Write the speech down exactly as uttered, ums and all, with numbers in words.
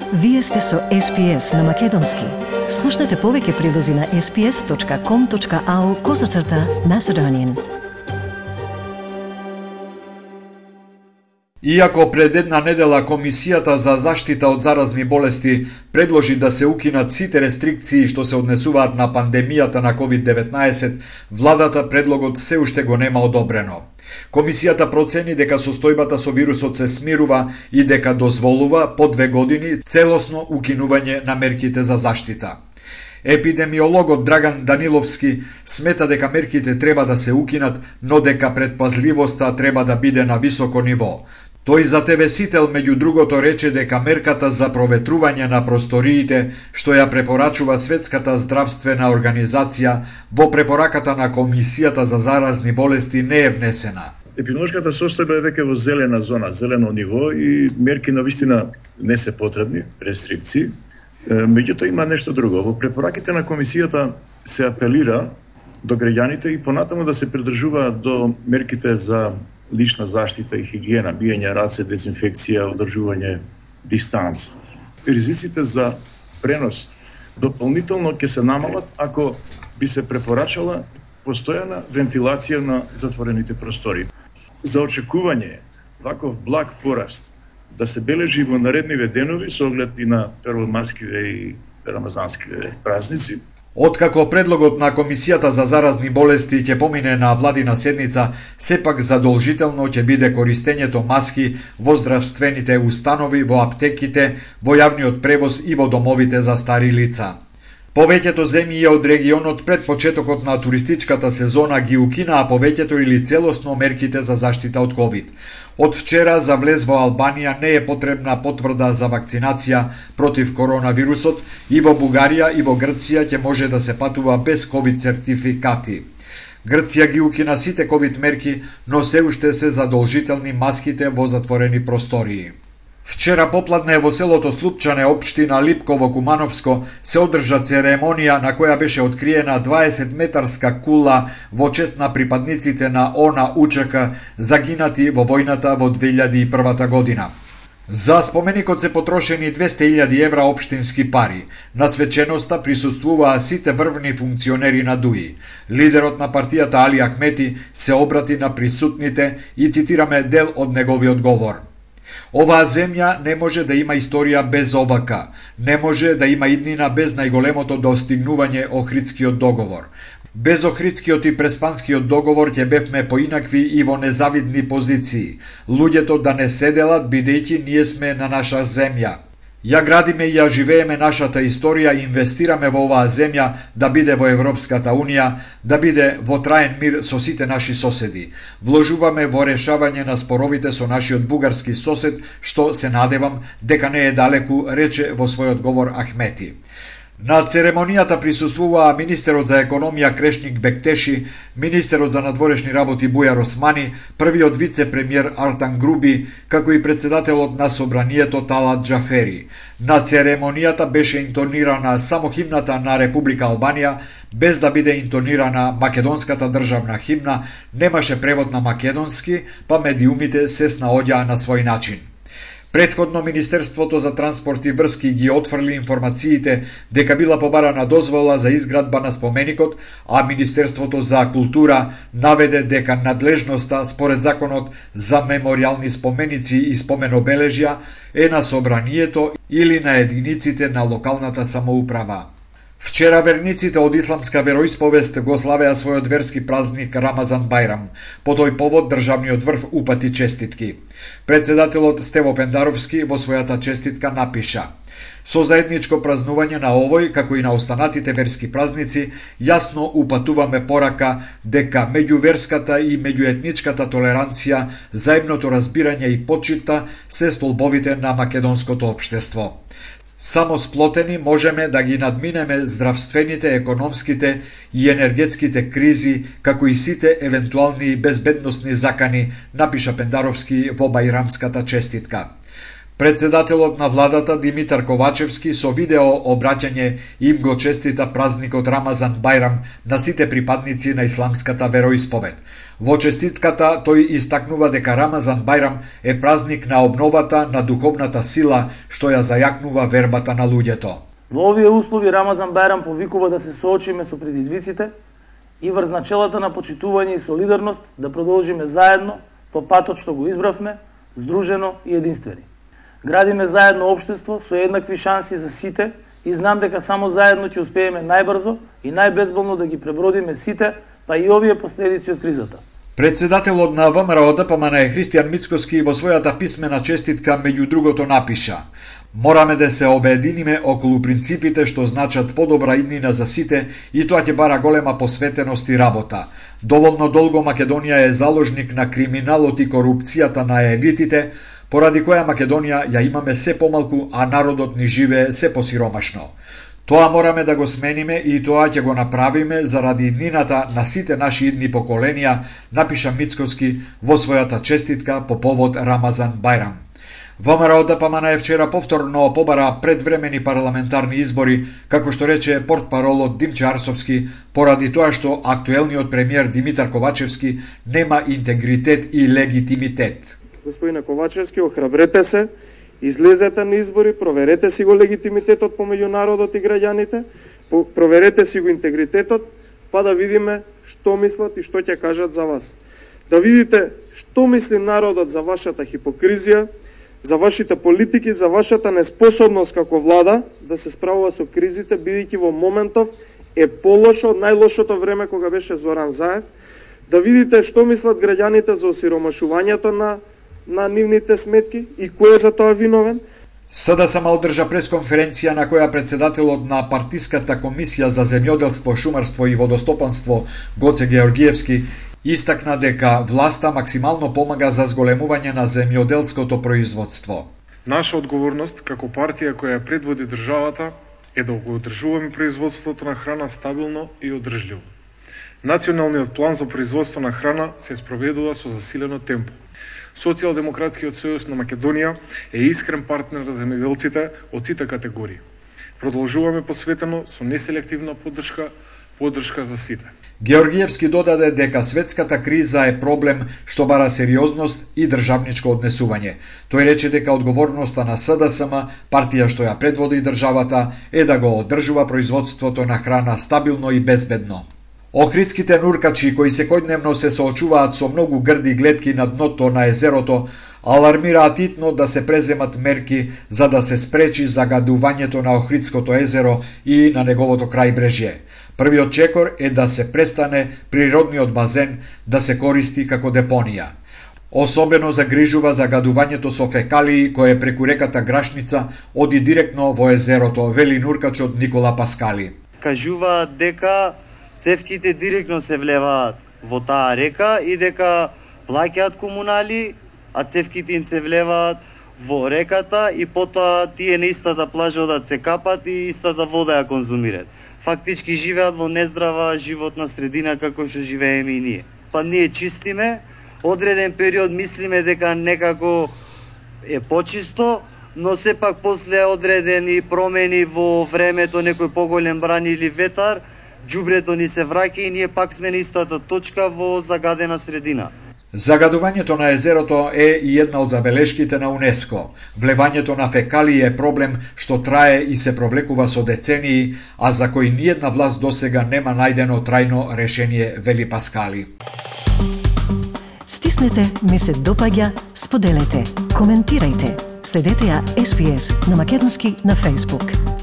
Вие сте со Ес Би Ес на Македонски. Слушнете повеќе прилози на ес би ес точка ком точка ау козацрта Macedonian. Иако пред една недела Комисијата за заштита од заразни болести предложи да се укинат сите рестрикции што се однесуваат на пандемијата на ковид деветнаесет, владата предлогот се уште го нема одобрено. Комисијата процени дека состојбата со вирусот се смирува и дека дозволува по две години целосно укинување на мерките за заштита. Епидемиологот Драган Даниловски смета дека мерките треба да се укинат, но дека предпазливоста треба да биде на високо ниво. Тој за Те Ве Сител меѓу другото рече дека мерката за проветрување на просториите, што ја препорачува Светската здравствена организација, во препораката на Комисијата за заразни болести не е внесена. Епидемиолошката состојба е веќе во зелена зона, зелено ниво и мерки навистина не се потребни, рестрикции. Меѓутоа има нешто друго. Во препораките на Комисијата се апелира до граѓаните и понатаму да се придржуваат до мерките за лична заштита и хигиена, биење раце, дезинфекција, одржување дистанца. Ризиците за пренос дополнително ќе се намалат ако би се препорачала постојана вентилација на затворените простори. За очекување ваков благ пораст да се бележи во наредниве денови со оглед и на первомарскиве и рамазанскиве празници. Откако предлогот на Комисијата за заразни болести ќе помине на владина седница, сепак задолжително ќе биде користењето маски во здравствените установи, во аптеките, во јавниот превоз и во домовите за стари лица. Повеќето земји од регионот пред почетокот на туристичката сезона ги укинаа повеќето или целосно мерките за заштита од ковид. Од вчера за влез во Албанија не е потребна потврда за вакцинација против коронавирусот и во Бугарија и во Грција ќе може да се патува без ковид сертификати. Грција ги укина сите ковид мерки, но се уште се задолжителни маските во затворени простории. Вчера попладне во селото Слупчане, општина Липково, Кумановско, се одржа церемонија на која беше откриена дваесет метарска кула во чест на припадниците на О Н У Ч К загинати во војната во две илјади и прва година. За споменикот се потрошени двесте илјади евра општински пари. На свеченоста присуствуваа сите врвни функционери на ДУИ. Лидерот на партијата Али Ахмети се обрати на присутните и цитираме дел од неговиот говор. Оваа земја не може да има историја без О В К. Не може да има иднина без најголемото достигнување Охридскиот договор. Без Охридскиот и Преспанскиот договор ќе бевме поинакви и во незавидни позиции. Луѓето да не седелат бидејќи ние сме на наша земја. Ја градиме и ја живееме нашата историја и инвестираме во оваа земја да биде во Европската Унија, да биде во траен мир со сите наши соседи. Вложуваме во решавање на споровите со нашиот бугарски сосед, што се надевам дека не е далеку, рече во својот говор Ахмети. На церемонијата присуствуваа министерот за економија Крешник Бектеши, министерот за надворешни работи Бујар Османи, првиот вице-премиер Артан Груби, како и председателот на собранието Талат Џафери. На церемонијата беше интонирана само химната на Република Албанија, без да биде интонирана македонската државна химна, немаше превод на македонски, па медиумите се снаоѓаа на свој начин. Претходно Министерството за транспорт и врски ги отфрли информациите дека била побарана дозвола за изградба на споменикот, а Министерството за култура наведе дека надлежноста според законот за мемориални споменици и споменобележја е на собранието или на единиците на локалната самоуправа. Вчера верниците од исламска вероисповест го славеа својот верски празник Рамазан Бајрам. По тој повод државниот врв упати честитки. Председателот Стево Пендаровски во својата честитка напиша: Со заедничко празнување на овој, како и на останатите верски празници, јасно упатуваме порака дека меѓуверската и меѓуетничката толеранција, заемното разбирање и почита се столбовите на македонското општество. Само сплотени можеме да ги надминеме здравствените, економските и енергетските кризи, како и сите евентуални безбедносни закани, напиша Пендаровски во бајрамската честитка. Председателот на владата Димитар Ковачевски со видео обраќање им го честита празникот Рамазан Бајрам на сите припадници на исламската вероисповед. Во честитката тој истакнува дека Рамазан Бајрам е празник на обновата, на духовната сила што ја зајакнува вербата на луѓето. Во овие услови Рамазан Бајрам повикува да се соочиме со предизвиците и врз начелата на почитување и солидарност да продолжиме заедно по патот што го избравме, здружено и единствени. Градиме заедно општество со еднакви шанси за сите и знам дека само заедно ќе успееме најбрзо и најбезболно да ги пребродиме сите, па и овие последици од кризата. Председателот на ВМРО Д П М Н Христијан Мицкоски во својата писмена честитка меѓу другото напиша: "Мораме да се обединиме околу принципите што значат подобра иднина за сите и тоа ќе бара голема посветеност и работа. Доволно долго Македонија е заложник на криминалот и корупцијата на елитите, поради која Македонија ја имаме се помалку, а народот ни живее се посиромашно. Тоа мораме да го смениме и тоа ќе го направиме заради иднината на сите наши идни поколенија", напиша Мицкоски во својата честитка по повод Рамазан Бајрам. ВМРО Д П М Н вчера повторно побара предвремени парламентарни избори, како што рече портпаролот Димче Арсовски, поради тоа што актуелниот премиер Димитар Ковачевски нема интегритет и легитимитет. Господине Ковачевски, охрабрете се, излезете на избори, проверете си го легитимитетот помеѓу народот и граѓаните, проверете си го интегритетот, па да видиме што мислат и што ќе кажат за вас. Да видите што мисли народот за вашата хипокризија, за вашите политики, за вашата неспособност како влада да се справува со кризите, бидејќи во моментов е полошо од најлошото време кога беше Зоран Заев. Да видите што мислат граѓаните за осиромашувањето на на нивните сметки и кој е за тоа виновен. С Д С М одржа пресконференција на која председателот на партиската комисија за земјоделство, шумарство и водостопанство Гоце Георгиевски истакна дека власта максимално помага за зголемување на земјоделското производство. Наша одговорност како партија која предводи државата е да го одржуваме производството на храна стабилно и одржливо. Националниот план за производство на храна се спроведува со засилено темпо. Социјалдемократскиот сојуз на Македонија е искрен партнер за земјоделците од сите категории. Продолжуваме посветено со неселективна поддршка, поддршка за сите. Георгиевски додаде дека светската криза е проблем што бара сериозност и државничко однесување. Тој рече дека одговорноста на С Д С М, партија што ја предводи државата, е да го одржува производството на храна стабилно и безбедно. Охридските нуркачи кои секојдневно се соочуваат со многу грди гледки на дното на езерото, алармираат итно да се преземат мерки за да се спречи загадувањето на Охридското езеро и на неговото крајбрежје. Првиот чекор е да се престане природниот базен да се користи како депонија. Особено загрижува загадувањето со фекалии кое преку реката Грашница оди директно во езерото, вели нуркачот Никола Паскали. Кажуваат дека цевките директно се влеваат во таа река и дека плаќаат комунали, а цевките им се влеваат во реката и потоа тие на истата плажа одат се капат и истата вода ја конзумираат. Фактички живеат во нездрава животна средина како што живееме и ние. Па ние чистиме, одреден период мислиме дека некако е почисто, но сепак после одредени промени во времето, некој поголем бран или ветар, џубрето ни се враќа и ние пак сме на истата точка во загадена средина. Загадувањето на езерото е и една од забелешките на УНЕСКО. Влевањето на фекалии е проблем што трае и се провлекува со децении, а за кој ниедна власт досега нема најдено трајно решение, вели Паскали. Стиснете, ми се допаѓа, споделете, коментирајте. Следете ја Ес Би Ес на македонски на Facebook.